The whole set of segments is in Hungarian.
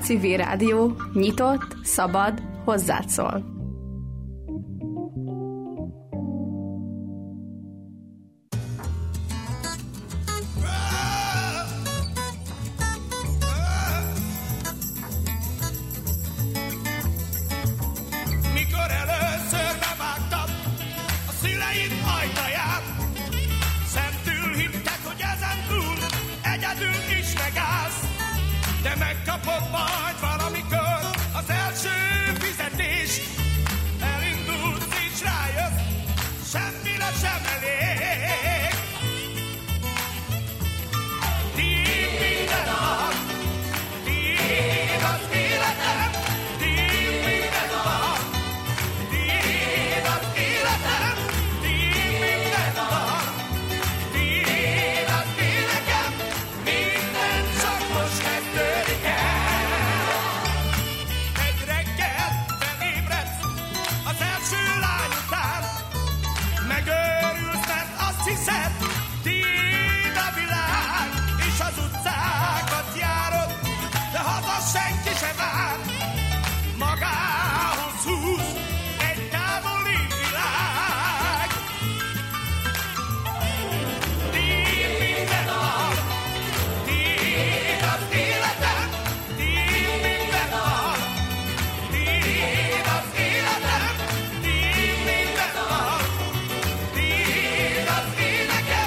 Civil Rádió nyitott, szabad, hozzád szól. Megkapod majd valamikor az első fizetést. Elindulsz és rájössz, semmire sem elég. Tiéd minden nap, tiéd az életem, tiéd minden nap, tiéd az életem, tiéd minden nap, tiéd az énekem, minden csak most kezdődik el. Egy reggel felébredsz az első lány után, megőrülsz, mert azt hiszed, tiéd a világ, és az utcákat járod, de haza senki se vár. Magához húz egy távoli világ. Tiéd minden nap, tiéd az életem, tiéd minden nap, tiéd az életem, tiéd minden nap, tiéd az énekem,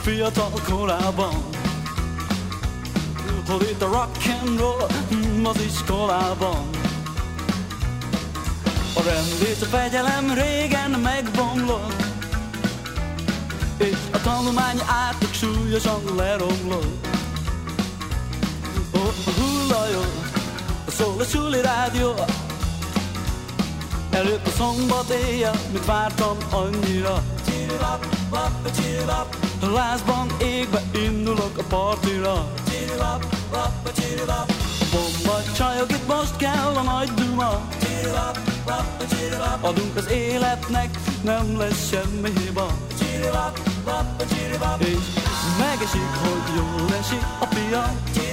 fiatal korában, hol itt a rock and roll az iskolában. A rend és a fegyelem régen megbomlott, és a tanulmány átlag súlyosan leromlott. A hullajó, szól a suli rádió, előtt a szombat éjjel, mit vártam annyira. A lázban égbe indulok a partira. Bomba csajok, itt most kell a nagy duma. Adunk az életnek, nem lesz semmi hiba. És megesik, hogy jól esik a pia.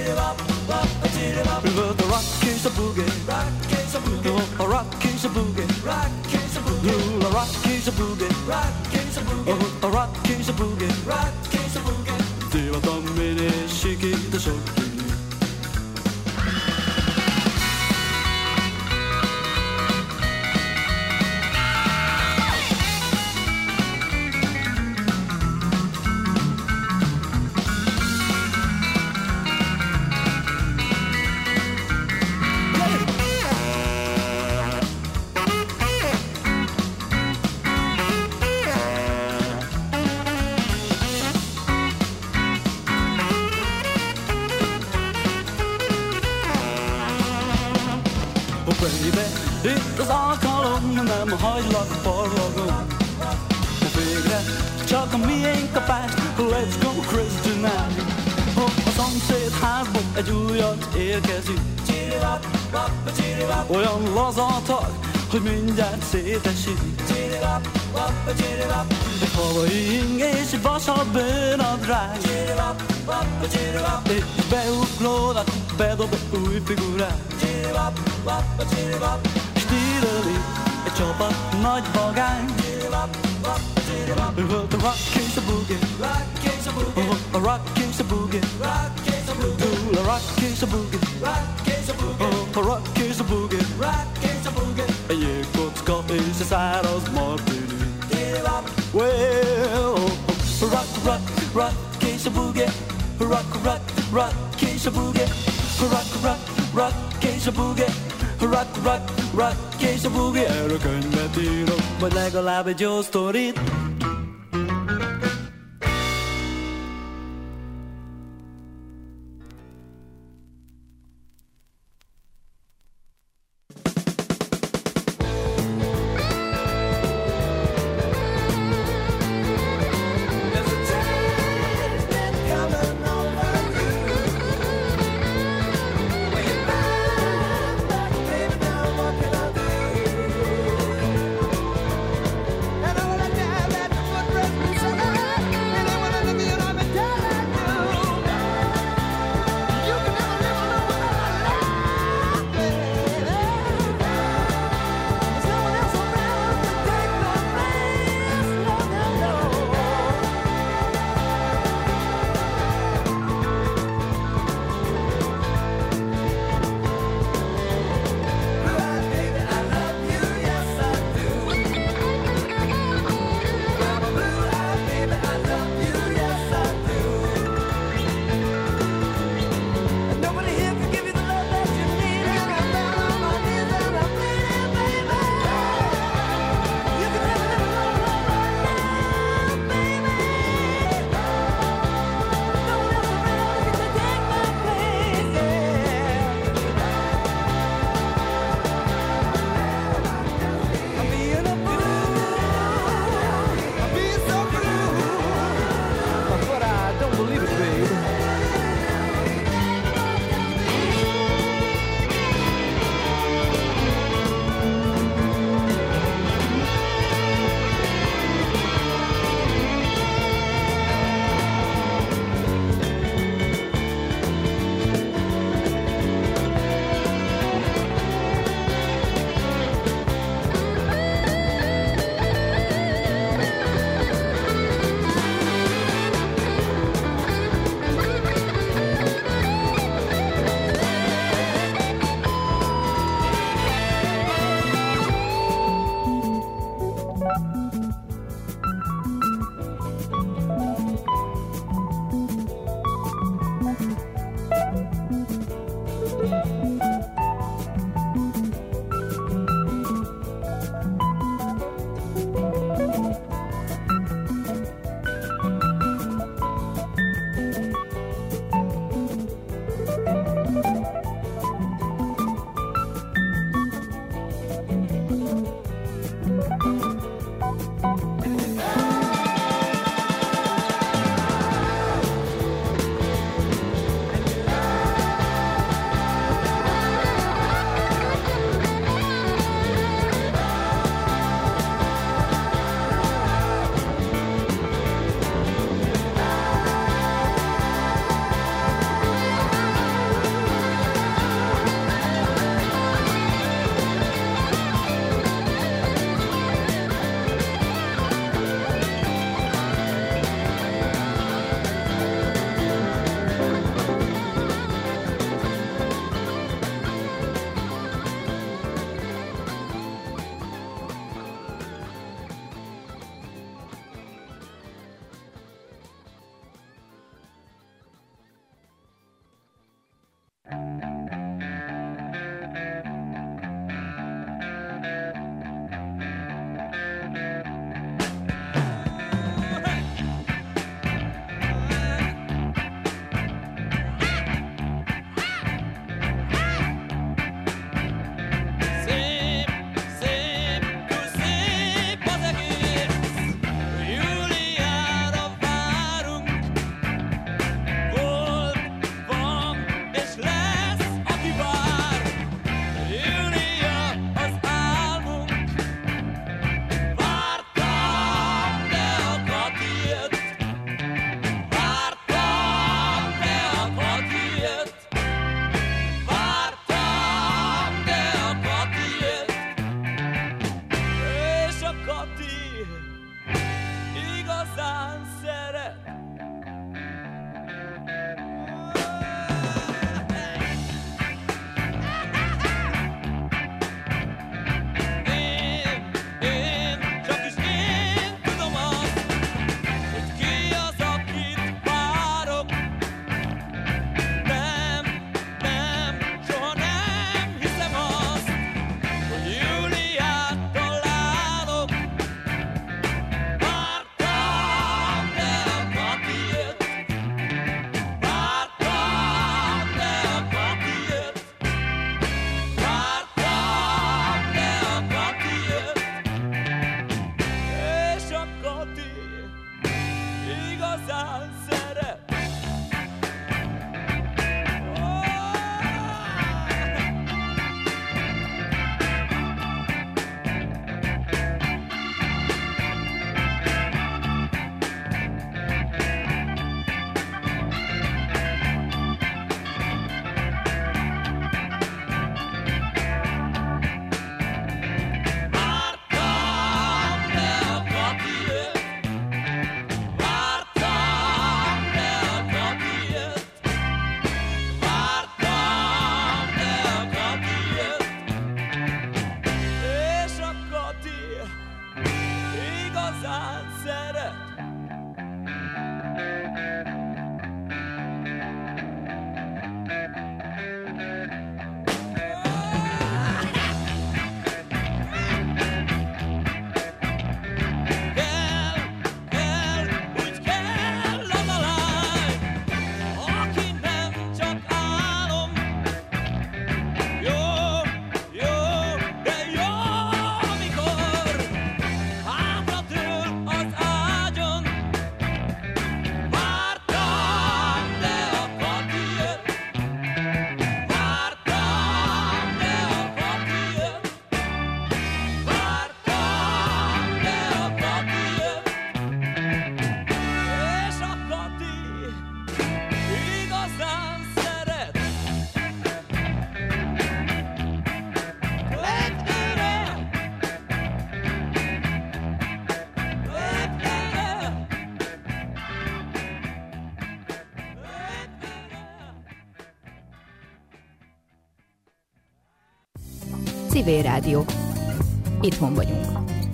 Üvölt a rock és a boogie, a rock és a boogie, Lul a rock és a boogie, a rock és a boogie, Divatom mindig sikít a sok bűnű. Itt az alkalom, nem hagylak parlagon. Végre csak a miénk kapás, let's go crazy tonight. A szomszéd házból egy újat érkezik, olyan lazatag, hogy mindjárt szétesik. Egy havai ing és egy vasalt bőrnadrág, és beuglódnak, bedob új figurát. Stíleli egy csapat nagy vagány, üvölt a rock és a boogie, a rock és a boogie, Dúl a rock és a boogie, a rock és a boogie, egy jégkocka és a száraz martini. Well, rock, rock, rock és a boogie, rock, rock, rock és a boogie, rock, rock, rock és a boogie, rock, rock, rock és a boogie. Erről könyvet írok, vagy legalább egy jó sztorit. And all of that Civil Rádió. Itthon vagyunk.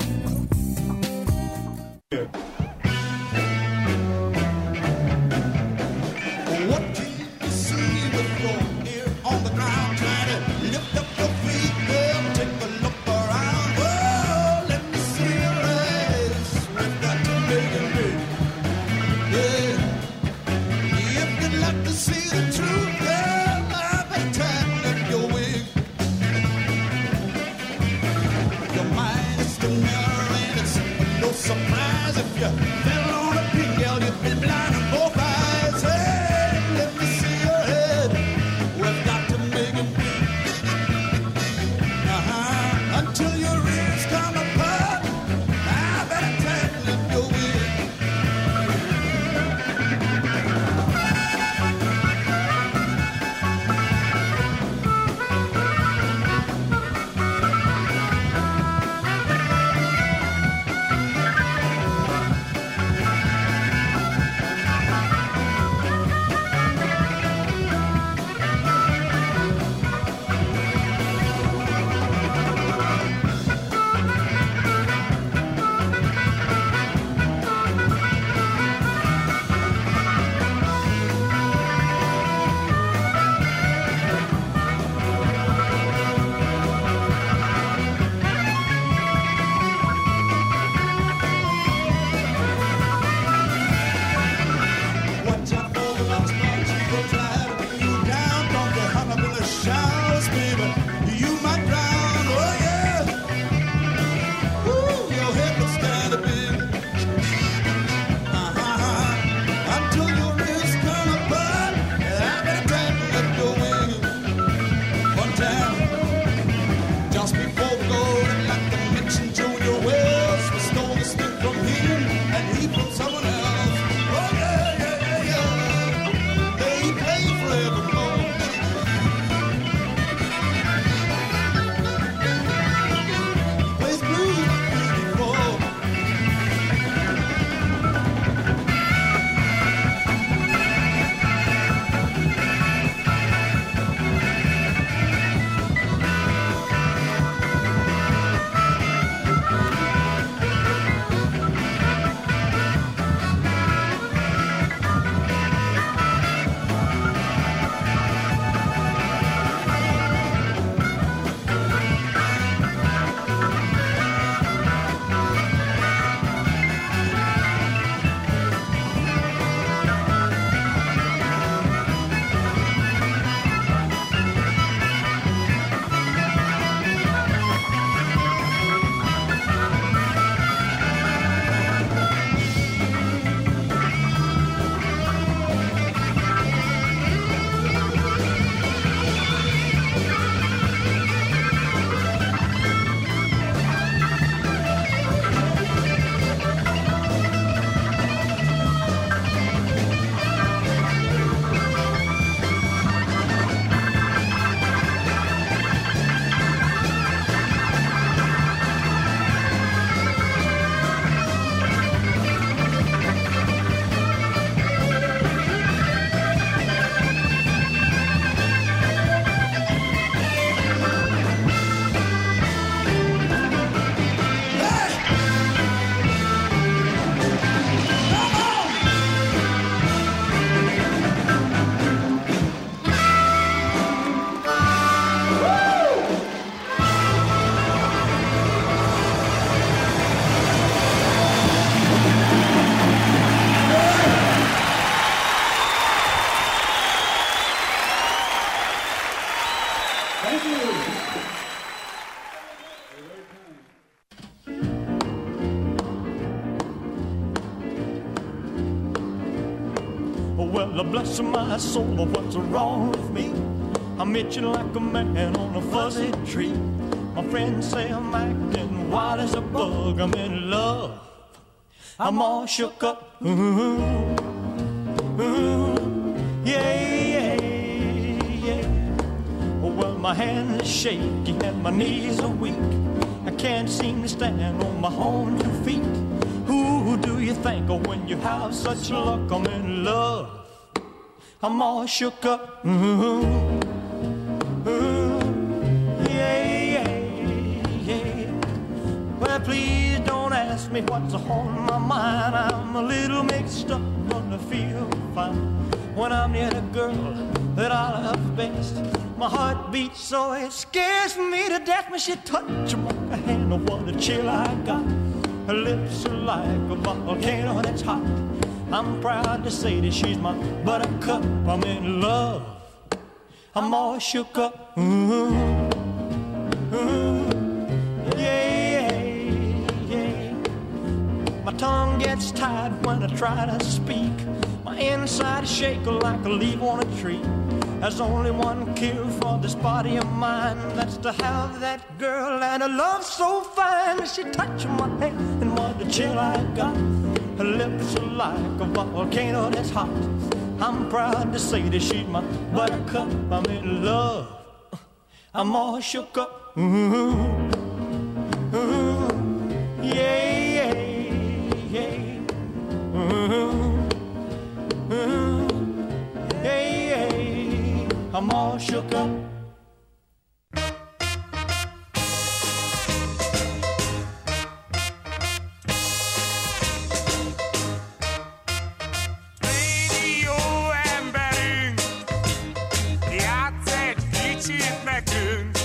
Well, bless my soul, what's wrong with me? I'm itching like a man on a fuzzy tree. My friends say I'm acting wild as a bug. I'm in love. I'm all shook up. Ooh, ooh, yeah, yeah, yeah. Well, my hands are shaky and my knees are weak. I can't seem to stand on my own 2 feet. Who do you think of when you have such luck? I'm in love. I'm all shook up. Ooh, ooh, yeah, yeah, me what's on my mind. I'm a little mixed up, but I feel fine when I'm near the girl that I love best. My heart beats so it scares me to death when she touches my hand. Oh, what a chill I got. Her lips are like a volcano that's hot. I'm proud to say that she's my buttercup. I'm in love. I'm all shook up. Ooh, ooh, yeah, yeah. My tongue gets tied when I try to speak. My inside shake like a leaf on a tree. There's only one cure for this body of mine. That's to have that girl and a love so fine. She touched my hand and what a chill I got. Her lips are like a volcano that's hot. I'm proud to say that she's my buttercup. I'm in love. I'm all shook up. Ooh, ooh, yeah, yeah, yeah. Ooh, ooh, yeah, yeah. I'm all shook up. Rádió emberünk, játsz egy kicsit nekünk.